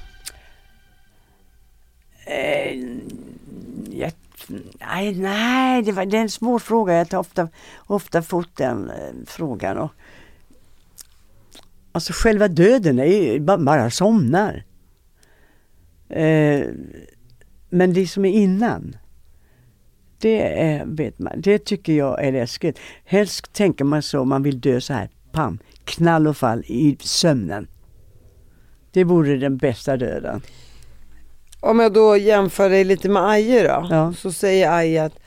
Eh, jag Nej, nej det, var, det är en svår fråga. Jag har ofta, ofta fått den eh, frågan. Och, alltså själva döden är ju bara, bara somnar. Eh, men det som är innan, det är, vet man, det tycker jag är läskigt. Helst tänker man så, man vill dö så här, pam, knall och fall i sömnen. Det vore den bästa döden. Om jag då jämför dig lite med Aje då, ja. så säger Aje att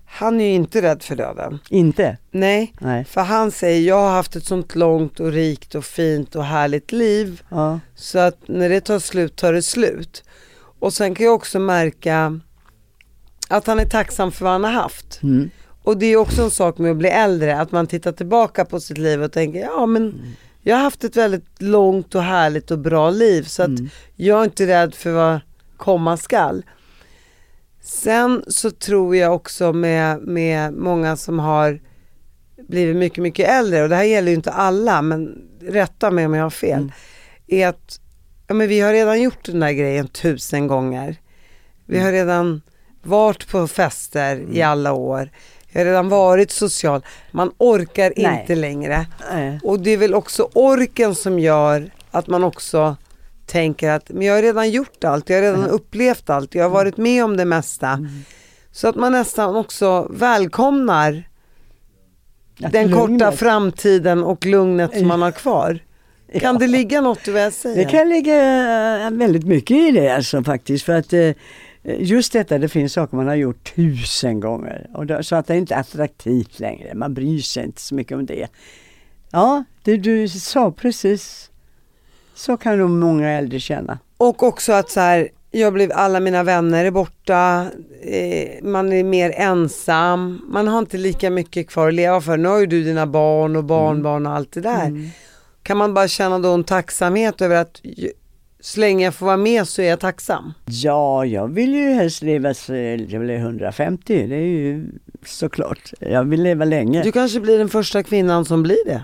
han är ju inte rädd för döden. Inte? Nej, Nej. För han säger, jag har haft ett sånt långt och rikt och fint och härligt liv. Ja. Så att när det tar slut, tar det slut. Och sen kan jag också märka att han är tacksam för vad han har haft. Mm. Och det är också en sak med att bli äldre, att man tittar tillbaka på sitt liv och tänker, ja men mm. jag har haft ett väldigt långt och härligt och bra liv. Så att mm. jag är inte rädd för vad komma skall. Sen så tror jag också med, med många som har blivit mycket, mycket äldre, och det här gäller ju inte alla, men rätta mig om jag har fel, mm. är att ja, men vi har redan gjort den där grejen tusen gånger. Vi har redan varit på fester mm. i alla år. Jag har redan varit social. Man orkar Nej. inte längre. Nej. Och det är väl också orken som gör att man också tänker att men jag har redan gjort allt. Jag har redan mm. upplevt allt. Jag har varit med om det mesta. Mm. Så att man nästan också välkomnar att den lugnet. korta framtiden och lugnet som man har kvar. Kan ja. det ligga något i vad jag säger? Det kan ligga väldigt mycket i det alltså, faktiskt. För att just detta, det finns saker man har gjort tusen gånger. Och då, så att det inte är attraktivt längre. Man bryr sig inte så mycket om det. Ja, det du sa precis. Så kan nog många äldre känna. Och också att så här, jag blev, alla mina vänner är borta. Eh, man är mer ensam. Man har inte lika mycket kvar att leva för. Nu har ju du dina barn och barnbarn och allt det där. Mm. Kan man bara känna då en tacksamhet över att så länge jag får vara med så är jag tacksam? Ja, jag vill ju helst leva så jag blir hundrafemtio. Det är ju såklart. Jag vill leva länge. Du kanske blir den första kvinnan som blir det.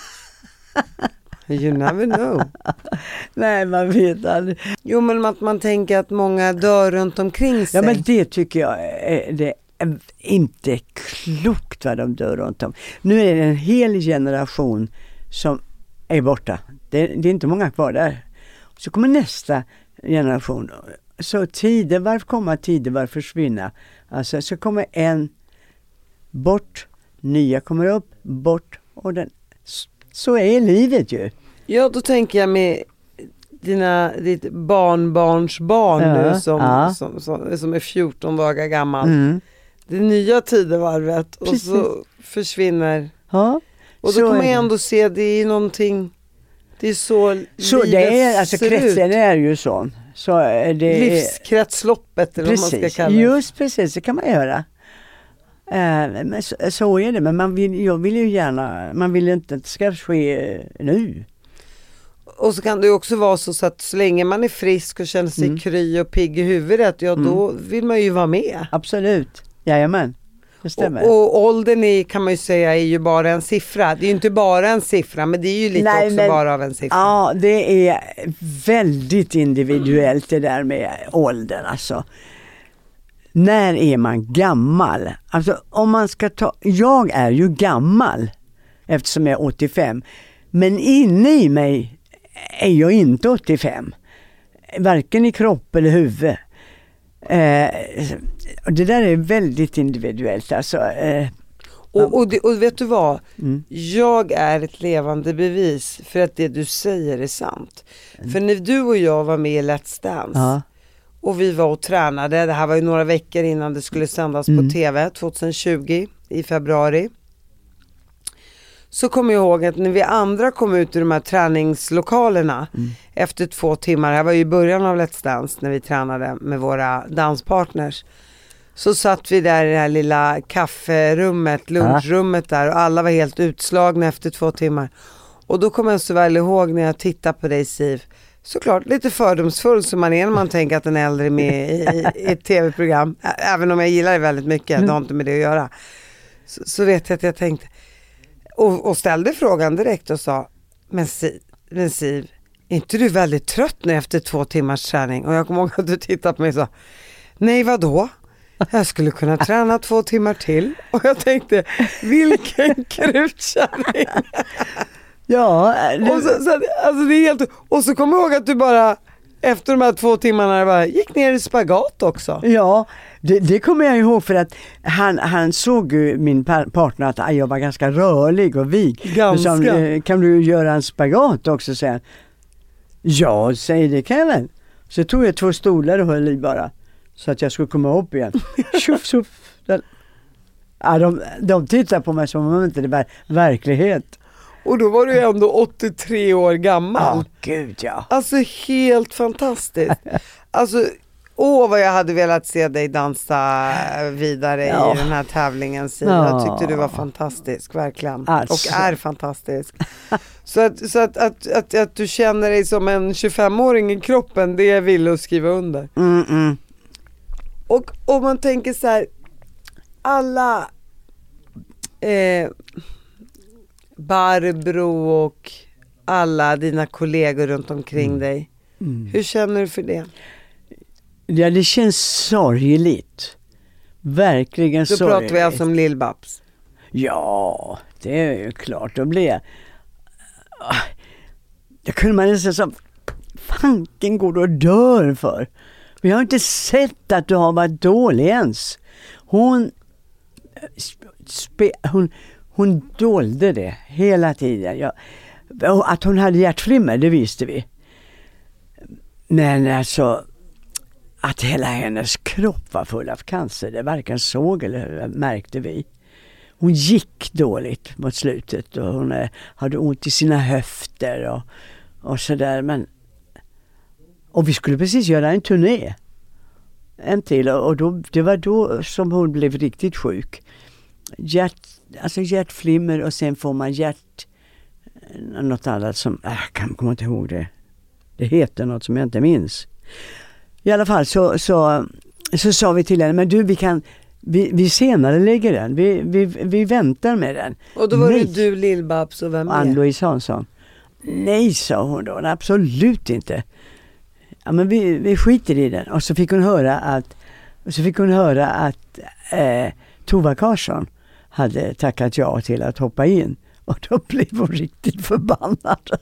You never know. Nej, man vet aldrig. Jo, men att man tänker att många dör runt omkring sig. Ja, men det tycker jag är, det är inte klokt vad de dör runt om. Nu är det en hel generation som är borta. Det, det är inte många kvar där. Så kommer nästa generation. Så tidevarv kommer, tidevarv försvinna. Alltså så kommer en bort, nya kommer upp, bort och den. Så är livet ju. Ja, då tänker jag med dina, ditt barnbarns barn ja, nu som, ja. som, som, som är fjorton dagar gammal. Mm. Det nya tidevarvet och Precis. så försvinner. Ja. Och då kommer jag ändå se, det är någonting, det är så, så det är, alltså kretsen är ju sån. Så det livskretsloppet eller precis, vad man ska kalla det. Just precis, det kan man göra. Uh, men så, så är det, men man vill, jag vill ju gärna, man vill inte att det ska ske nu. Och så kan det ju också vara så, så att så länge man är frisk och känner sig mm. kry och pigg i huvudet, ja då mm. vill man ju vara med. Absolut, jajamän. Det stämmer. Och, och åldern är, kan man ju säga, är ju bara en siffra. Det är ju inte bara en siffra, men det är ju lite Nej, också men, bara av en siffra. Ja, det är väldigt individuellt det där med åldern alltså. När är man gammal? Alltså om man ska ta, jag är ju gammal eftersom jag är åttiofem. Men inne i mig är jag inte åttiofem. Varken i kropp eller huvud. Eh, det där är väldigt individuellt. Alltså, eh, och, och, det, och vet du vad? Mm. Jag är ett levande bevis för att det du säger är sant. Mm. För när du och jag var med i Let's Dance ja. och vi var och tränade, det här var ju några veckor innan det skulle sändas mm. på tv tjugohundratjugo i februari. Så kommer jag ihåg att när vi andra kom ut ur de här träningslokalerna mm. efter två timmar, här var ju i början av Let's Dance när vi tränade med våra danspartners, så satt vi där i det här lilla kafferummet, lunchrummet där, och alla var helt utslagna efter två timmar. Och då kommer jag så väl ihåg när jag tittar på dig, Siv, såklart lite fördomsfull som man är när man tänker att en äldre är med i, i, i ett tv-program, även om jag gillar det väldigt mycket, mm. det har inte med det att göra, så, så vet jag att jag tänkte och, och ställde frågan direkt och sa, men Siv, men Siv, är inte du väldigt trött nu efter två timmars träning? Och jag kommer ihåg att du tittade på mig och sa, nej vadå? Jag skulle kunna träna två timmar till. Och jag tänkte, vilken krutkärring. Ja. Det... Och, så, så, alltså det är helt, och så kommer jag ihåg att du bara, efter de här två timmarna, bara gick ner i spagat också. Ja, det, det kommer jag ihåg för att han, han såg ju min partner att jag var ganska rörlig och vig. Ganska. Så, kan du göra en spagat också, säger han. Ja, säger det kan jag väl. Så tog jag två stolar och höll i bara. Så att jag skulle komma upp igen. Tjuff, tjuff. Ja, de, de tittar på mig som om inte det var verklighet. Och då var du ändå åttiotre år gammal. Ja, gud ja. Alltså helt fantastiskt. Alltså, åh vad jag hade velat se dig dansa vidare Ja. i den här tävlingen, Sia. Ja. Jag tyckte du var fantastisk, verkligen. Alltså. Och är fantastisk. Så, att, så att, att, att, att du känner dig som en tjugofemåring i kroppen, det är vill att skriva under. Mm, mm. Och om man tänker så här, alla eh, Barbro och alla dina kollegor runt omkring Mm. dig, Mm. hur känner du för det? Ja, det känns sorgligt. Verkligen Då sorgligt. pratar vi alltså om Lill-Babs. Ja, det är ju klart. Då blir jag... Det kunde man nästan som... Fanken går och dör för. Vi har inte sett att du har varit dålig ens. Hon... Spe, hon, hon dolde det hela tiden. Ja, att hon hade hjärtflimmer, det visste vi. Men alltså... Att hela hennes kropp var full av cancer, det varken såg eller märkte vi. Hon gick dåligt mot slutet och hon eh, hade ont i sina höfter och, och sådär. Men, och vi skulle precis göra en turné. En till och, och då, det var då som hon blev riktigt sjuk. Hjärt, alltså hjärtflimmer och sen får man hjärt... Något annat som... Jag kan komma inte ihåg det. Det heter något som jag inte minns. I alla fall så, så, så sa vi till henne, men du vi kan... Vi, vi senare lägger den. Vi, vi, vi väntar med den. Och då var Nej. det du, Lill-Babs och vem mer? Ann-Louise Hansson. Nej, sa hon då. Absolut inte. Ja, men vi, vi skiter i den. Och så fick hon höra att så fick hon höra att eh, Tova Karlsson hade tackat ja till att hoppa in. Och då blev hon riktigt förbannad.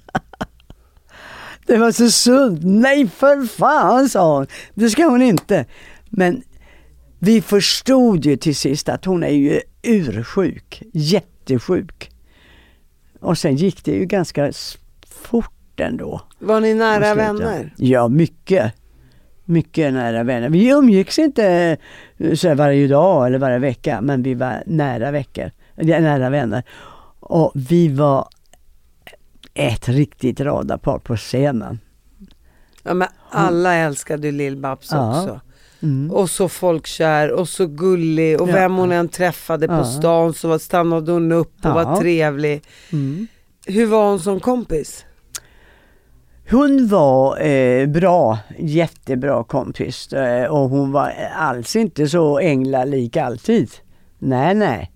Det var så sunt. Nej, för fan, sa hon. Det ska hon inte. Men vi förstod ju till sist att hon är ju ursjuk. Jättesjuk. Och sen gick det ju ganska fort ändå. Var ni nära vänner? Ja, mycket. Mycket nära vänner. Vi umgicks inte så varje dag eller varje vecka. Men vi var nära veckor. Nära vänner. Och vi var ett riktigt radarpar på scenen. Ja, men alla älskade Lill-Babs Ja. också. Mm. Och så folkkär och så gullig. Och Ja. vem hon än träffade på Ja. stan så var, stannade hon upp och Ja. var trevlig. Mm. Hur var hon som kompis? Hon var eh, bra, jättebra kompis. Eh, och hon var alls inte så ängla-lik alltid. Nej, nej.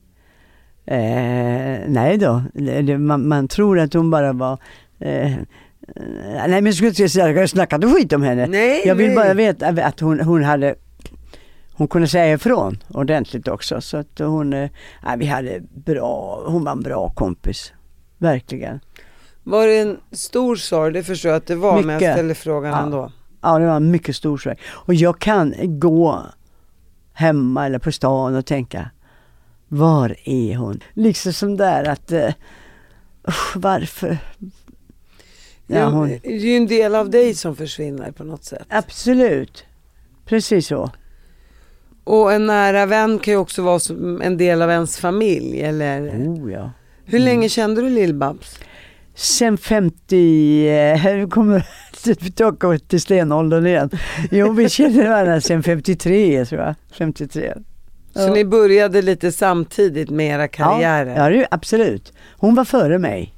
Eh, nej då. Det, det, man, man tror att hon bara var... Eh, nej, men jag skulle inte säga att jag snackade skit om henne. Nej, jag vill nej. bara veta att hon, hon hade... Hon kunde säga ifrån ordentligt också. Så att hon... Eh, nej, vi hade bra... Hon var en bra kompis. Verkligen. Var det en stor sorg? Det förstår jag att det var, men jag Mycket. ställer frågan Ja. ändå. Ja, det var en mycket stor sorg. Och jag kan gå hemma eller på stan och tänka, var är hon? Liksom som där att, uh, varför? Ja, Ja, hon, det är ju en del av dig som försvinner på något sätt. absolut. Precis så. Och en nära vän kan ju också vara som en del av ens familj, eller? Oh, ja. Hur länge kände du Lill-Babs? Sen femtio, här kommer vi tillbaka till stenåldern igen. Jo, vi kände varandra sen femtiotre, tror jag. femtiotre. Så Ja. ni började lite samtidigt med era karriärer? Ja, ja det, absolut. Hon var före mig.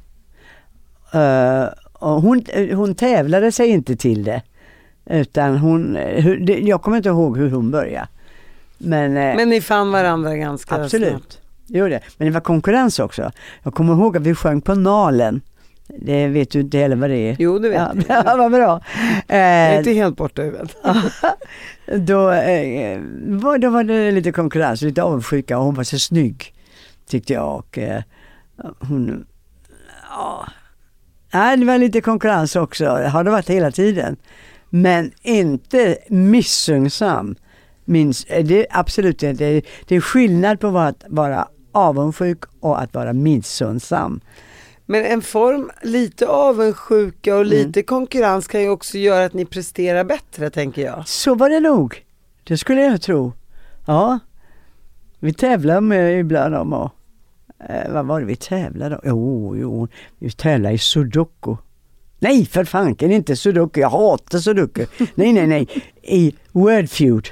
Uh, och hon, hon tävlade sig inte till det. Utan hon, hur, det, jag kommer inte ihåg hur hon började. Men, uh, Men ni fann varandra ganska absolut. snabbt. Jo, det. Men det var konkurrens också. Jag kommer ihåg att vi sjöng på Nalen. Det vet du inte heller vad det är. Jo, det vet ja, jag. ja, vad bra. Jag är Uh, inte helt borta i huvudet. då, eh, var, då var det lite konkurrens, lite avundsjuka och hon var så snygg tyckte jag och eh, hon ja, nej, det var lite konkurrens också, det har det varit hela tiden, men inte missunnsam. Minns, det är absolut inte, det, det är skillnad på att vara avundsjuk och att vara missunnsam. Men en form, lite avundsjuka och lite Mm. konkurrens kan ju också göra att ni presterar bättre, tänker jag. Så var det nog. Det skulle jag tro. Ja. Vi tävlar med ibland om och, eh, vad var det vi tävlade om? Jo, jo, vi tävlade i sudoku. Nej, för fanken, inte sudoku. Jag hatar sudoku. nej, nej, nej. I Wordfeud.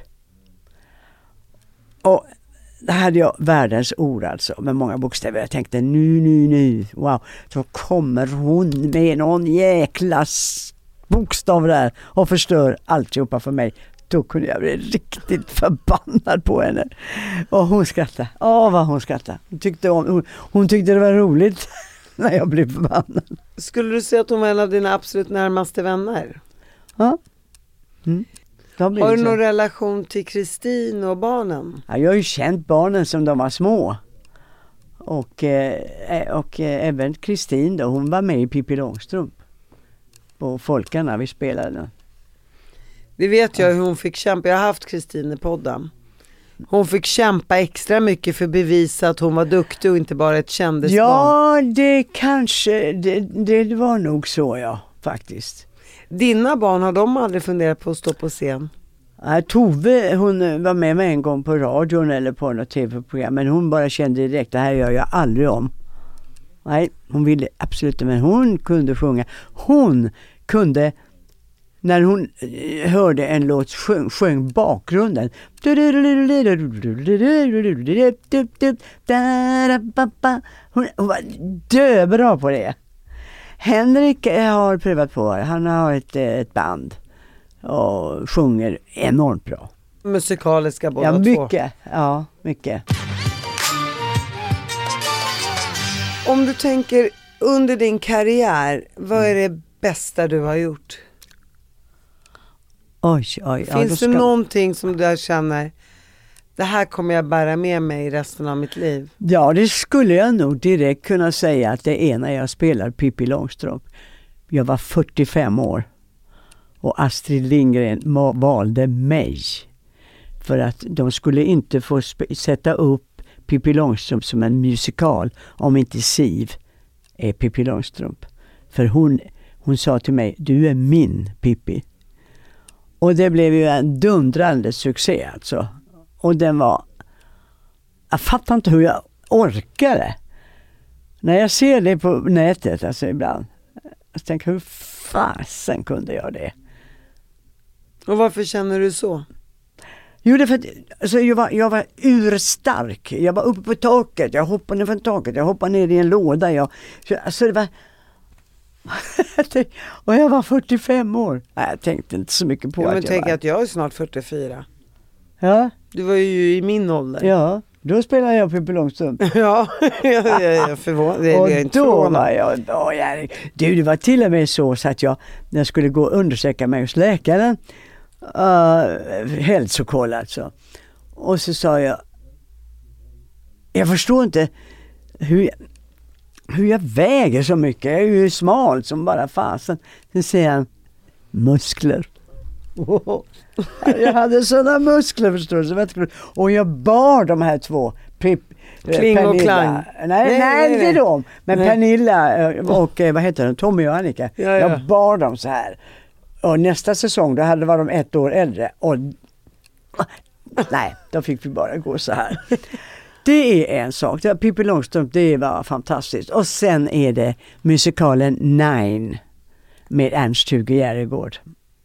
Och där hade jag världens ord alltså, med många bokstäver. Jag tänkte, nu, nu, nu, wow. Så kommer hon med någon jäkla bokstav där och förstör alltihopa för mig. Då kunde jag bli riktigt förbannad på henne. Och hon skrattade. Åh, vad hon skrattade. Hon tyckte, om, hon, hon tyckte det var roligt när jag blev förbannad. Skulle du säga att hon var en av dina absolut närmaste vänner? Ja. Mm. Har du någon relation till Kristin och barnen? Ja, jag har ju känt barnen som de var små. Och, eh, och eh, även Kristin då, hon var med i Pippi Långstrump. På Folkarna vi spelade. Det vet jag hur hon fick kämpa. Jag har haft Kristin i podden. Hon fick kämpa extra mycket för att bevisa att hon var duktig och inte bara ett kändisbarn. Ja, det kanske, det, det var nog så, ja, faktiskt. Dina barn, har de aldrig funderat på att stå på scen? Ja, Tove, hon var med mig en gång på radion eller på något tv-program, men hon bara kände direkt, det här gör jag aldrig om. Nej, hon ville absolut inte, men hon kunde sjunga. Hon kunde, när hon hörde en låt, sjöng, sjöng bakgrunden. Hon, hon var döbra på det. Henrik har prövat på det. Han har ett, ett band och sjunger enormt bra. Musikaliska båda ja, två. Mycket, ja, mycket. Om du tänker under din karriär, vad är det bästa du har gjort? Oj, oj, Finns ja, ska... det någonting som du känner, det här kommer jag bära med mig resten av mitt liv? Ja, det skulle jag nog direkt kunna säga att det är när jag spelar Pippi Långstrump. Jag var fyrtiofem år och Astrid Lindgren ma- valde mig för att de skulle inte få sp- sätta upp Pippi Långstrump som en musikal om inte Siv är Pippi Långstrump. För hon, hon sa till mig, du är min Pippi. Och det blev ju en dundrande succé alltså. Och den var, jag fattar inte hur jag orkade. När jag ser det på nätet alltså ibland, jag tänker hur fasen kunde jag det? Och varför känner du så? Jo, det för att alltså, jag, var, jag var urstark. Jag var uppe på taket, jag hoppade ner från taket, jag hoppade ner i en låda. Jag, alltså det var... och jag var fyrtiofem år. Nej, jag tänkte inte så mycket på ja, att men jag tänk var... att jag är snart fyrtiofyra. Ja. Du var ju i min ålder. Ja, då spelade jag Pippi Långstrump. ja, jag, jag, jag förvånade. Och jag är inte då förvånad. var jag, då, jag... Du, det var till och med så, så att jag, när jag skulle gå och undersöka mig hos läkaren, uh, hälsokoll alltså. Och så sa jag, jag förstår inte hur jag, hur jag väger så mycket. Jag är ju smal som bara fasen. Sen säger han, muskler. Oh, jag hade sådana muskler förstås. Och jag bar de här två. Pip, Kling Pernilla. och Klang. Nej, nej, nej, inte de. Men nej. Pernilla och vad heter de? Tommy och Annika. Ja, ja. Jag bar dem så här. Och nästa säsong då hade var de ett år äldre. Och nej, då fick vi bara gå så här. Det är en sak. Pippi Långstrump, det var fantastiskt. Och sen är det musikalen Nine med Ernst-Hugo Järegård.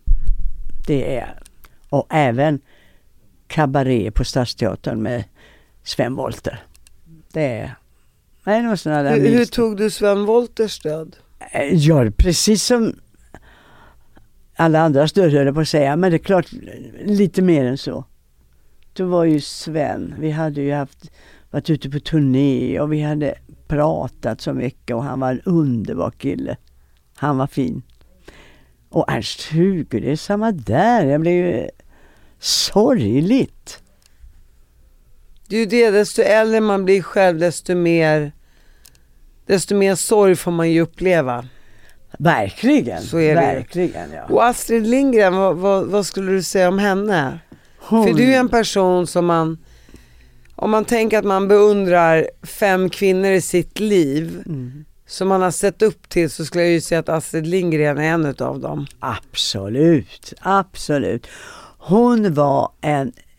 Det är, och även Cabaret på Stadsteatern med Sven Wollter. Det är, nej, det var såna där hur, hur tog du Sven Wollters stöd? Ja, precis som alla andra stöd höll jag på att säga, men det är klart lite mer än så. Det var ju Sven, vi hade ju haft, varit ute på turné och vi hade pratat så mycket och han var en underbar kille. Han var fin. Och Ernst-Hugo, det är samma där. Jag blev ju sorgligt. Det är ju det, desto äldre man blir själv, desto mer desto mer sorg får man ju uppleva. Verkligen. Så är verkligen, det. Ja. Och Astrid Lindgren, vad, vad, vad skulle du säga om henne? Hon... För du är en person som man, om man tänker att man beundrar fem kvinnor i sitt liv, mm. som man har sett upp till, så skulle jag ju säga att Astrid Lindgren är en utav dem. Absolut, absolut. Hon var en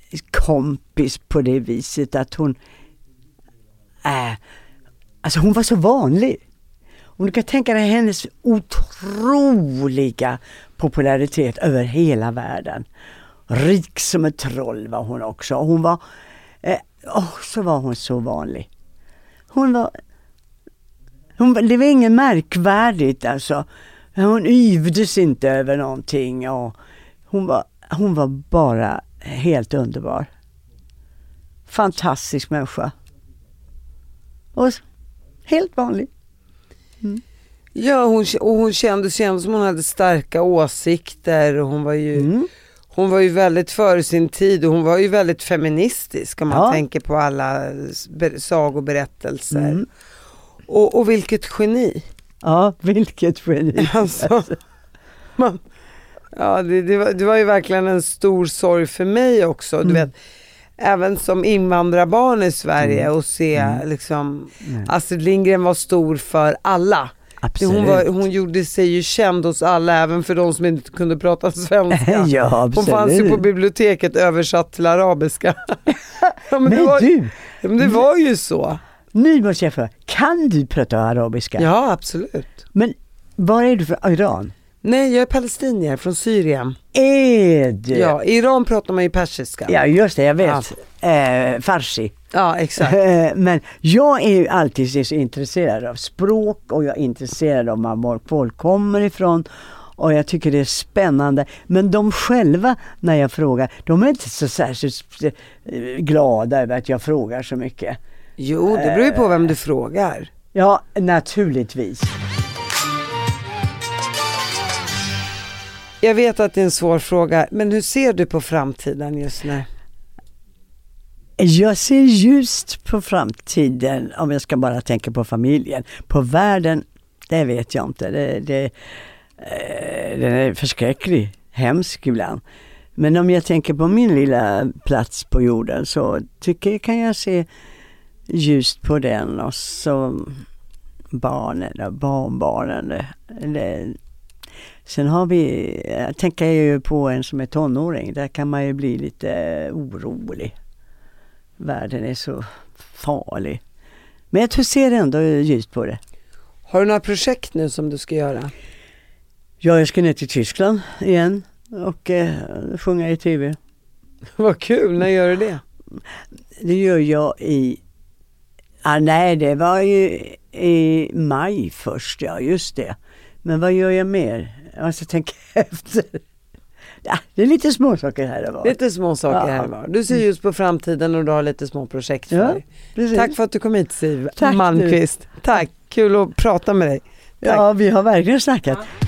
kompis på det viset att hon äh, alltså hon var så vanlig. Och du kan tänka dig hennes otroliga popularitet över hela världen. Rik som ett troll var hon också. Hon var eh, oh, så var hon så vanlig. Hon var hon, det var inget märkvärdigt alltså. Hon yvdes inte över någonting och hon var hon var bara helt underbar. Fantastisk människa. Och helt vanlig. Mm. Ja, hon, och hon kände, kände som hon hade starka åsikter och hon var ju mm. hon var ju väldigt före sin tid och hon var ju väldigt feministisk om man ja. tänker på alla sagoberättelser. Mm. Och, och vilket geni. Ja, vilket geni. Alltså, man, ja, det, det, var, det var ju verkligen en stor sorg för mig också. Du mm. vet, även som invandrarbarn i Sverige mm. och se mm. liksom mm. Astrid Lindgren var stor för alla. Absolut. Hon, var, hon gjorde sig ju känd hos alla, även för de som inte kunde prata svenska. Ja, absolut. Hon fanns ju på biblioteket översatt till arabiska. Ja, men men det var, du, men det var ju så. Nu måste jag fråga, kan du prata arabiska? Ja, absolut. Men var är du från Iran? Nej, jag är palestinier från Syrien. Är du? Ja, i Iran pratar man ju persiska. Ja, just det, jag vet. Ja. Eh, farsi. Ja, exakt. Men jag är ju alltid så intresserad av språk och jag är intresserad av var folk kommer ifrån och jag tycker det är spännande. Men de själva, när jag frågar, de är inte så särskilt glada över att jag frågar så mycket. Jo, det beror ju på vem du frågar. Ja, naturligtvis. Jag vet att det är en svår fråga, men hur ser du på framtiden just nu? Jag ser just på framtiden, om jag ska bara tänka på familjen. På världen, det vet jag inte. Det, det, eh, den är förskräcklig, hemsk ibland. Men om jag tänker på min lilla plats på jorden så tycker jag, kan jag se just på den och så barnen och barnbarnen. Eller, sen har vi, jag tänker ju på en som är tonåring, där kan man ju bli lite orolig. Världen är så farlig. Men jag tror ser ändå ljust på det. Har du några projekt nu som du ska göra? Ja, jag ska ner till Tyskland igen och eh, sjunga i tv. Vad kul, när gör du det? Det gör jag i... Ah, nej, det var ju i maj först, ja just det. Men vad gör jag mer? Jag måste tänka efter. Ja, det är lite små saker här och var. Lite små saker ja. här och var. Du ser just på framtiden och du har lite små projekt för ja, tack för att du kom hit, Siv Tack Malmqvist. Du. Tack, kul att prata med dig. Tack. Ja, vi har verkligen snackat. Ja.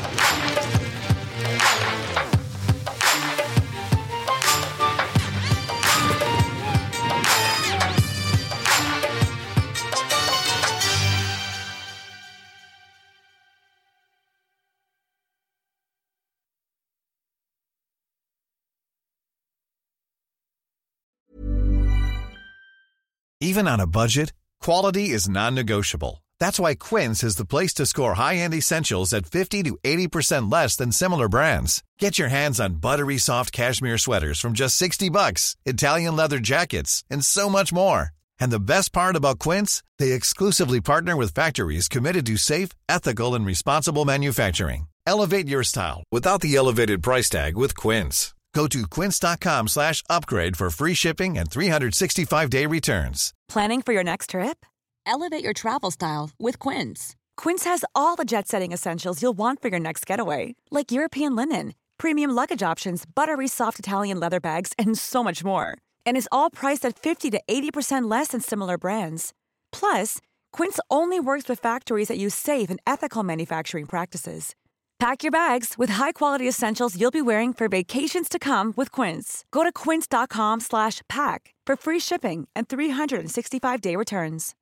Even on a budget, quality is non-negotiable. That's why Quince is the place to score high-end essentials at fifty to eighty percent less than similar brands. Get your hands on buttery soft cashmere sweaters from just sixty bucks, Italian leather jackets, and so much more. And the best part about Quince, they exclusively partner with factories committed to safe, ethical, and responsible manufacturing. Elevate your style without the elevated price tag with Quince. Go to quince.com slash upgrade for free shipping and three sixty-five day returns. Planning for your next trip? Elevate your travel style with Quince. Quince has all the jet-setting essentials you'll want for your next getaway, like European linen, premium luggage options, buttery soft Italian leather bags, and so much more. And is all priced at fifty to eighty percent less than similar brands. Plus, Quince only works with factories that use safe and ethical manufacturing practices. Pack your bags with high-quality essentials you'll be wearing for vacations to come with Quince. Go to quince.com slash pack for free shipping and three sixty-five day returns.